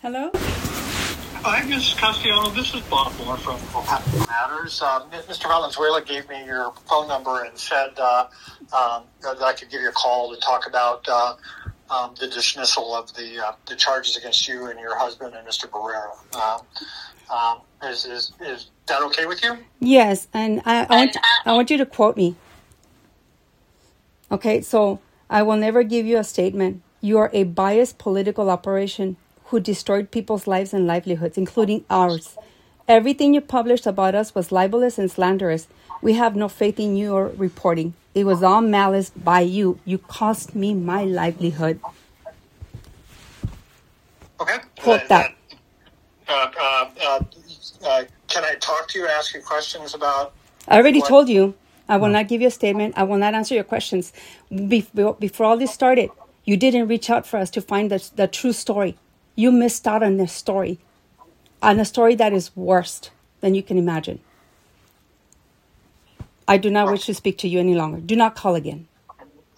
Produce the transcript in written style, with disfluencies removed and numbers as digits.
Hello? Hi, Mrs. Castellano. This is Bob Moore from Patent Matters. Mr. Valenzuela gave me your phone number and said that I could give you a call to talk about the dismissal of the charges against you and your husband and Mr. Barrera. Is that okay with you? Yes, and I want you to quote me. Okay, so I will never give you a statement. You are a biased political operation who destroyed people's lives and livelihoods, including ours. Everything you published about us was libelous and slanderous. We have no faith in your reporting. It was all malice by you. You cost me my livelihood. Okay. Quote that. Can I talk to you and ask you questions about... I already told you. I will not give you a statement. I will not answer your questions. Before all this started, you didn't reach out for us to find the true story. You missed out on this story. On a story that is worse than you can imagine. I do not wish to speak to you any longer. Do not call again.